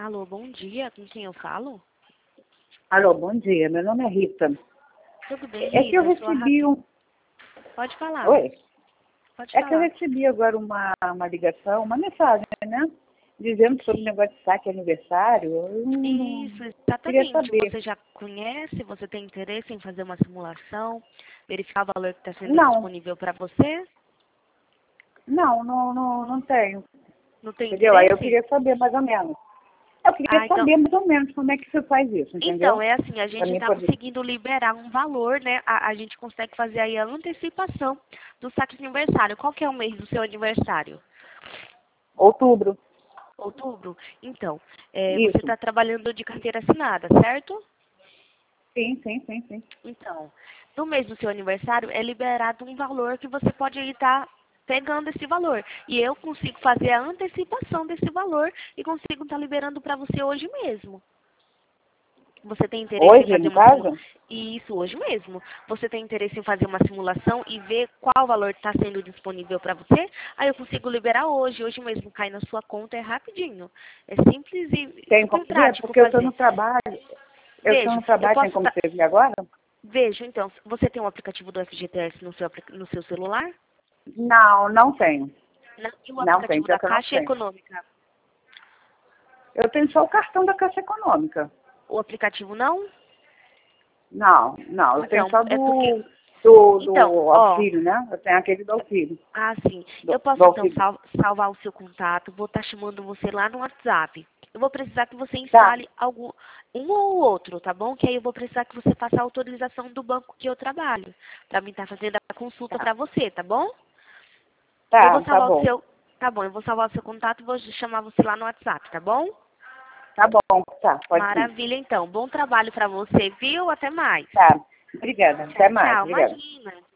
Alô, bom dia. Com quem eu falo? Alô, bom dia. Meu nome é Rita. Tudo bem, É que eu Rita? Sou a recebi Raquel. um... Pode falar. Oi? Pode É que eu falar. recebi agora uma ligação, uma mensagem, né? Dizendo sobre o negócio de saque aniversário. Eu não Isso, queria exatamente. saber. Você já conhece? Você tem interesse em fazer uma simulação? Verificar o valor que está sendo Não, disponível para você? não tenho. Não tem Entendeu? Aí eu interesse? queria saber mais ou menos. Eu queria Ah, então, saber mais ou menos como é que você faz isso, então entendeu? é assim, a Para gente mim está poder... conseguindo liberar um valor, né? A gente consegue fazer aí a antecipação do saque de aniversário. Qual que é o mês do seu aniversário? Outubro. Outubro? Então, você Isso. está trabalhando de carteira assinada, certo? Sim. Então, no mês do seu aniversário é liberado um valor que você pode estar pegando esse valor. E eu consigo fazer a antecipação desse valor e consigo estar liberando para você hoje mesmo. Você tem interesse em Hoje, fazer no uma simulação? caso? Isso, hoje mesmo. Você tem interesse em fazer uma simulação e ver qual valor está sendo disponível para você? Aí eu consigo liberar hoje. Hoje mesmo cai na sua conta, é rapidinho. É simples e Tem como super ver? prático Porque eu estou fazer. no trabalho. Eu estou Vejo, no eu trabalho, tem posso como estar... você ver agora? Vejo, então, você tem um aplicativo do FGTS no seu celular? Não tenho. Não, e o Não tenho, aplicativo pior da que eu não Caixa tenho. Econômica? Eu tenho só o cartão da Caixa Econômica. O aplicativo não? Não, eu tenho Então, só é porque... Então, do ó, auxílio, né? Eu tenho aquele do auxílio. sim. Eu Do posso então auxílio. salvar o seu contato, vou estar chamando você lá no WhatsApp. Eu vou precisar que você Tá, instale um ou outro, tá bom? Que aí eu vou precisar que você faça a autorização do banco que eu trabalho, para mim estar fazendo a consulta tá. para você, tá bom? Eu vou Tá salvar o bom. seu... Tá bom, eu vou salvar o seu contato e vou chamar você lá no WhatsApp, tá bom? Tá bom, tá, pode sim. Maravilha, então. Bom trabalho para você, viu? Até mais. Tá. Obrigada. Até Tchau, mais. tchau. Obrigada. Imagina.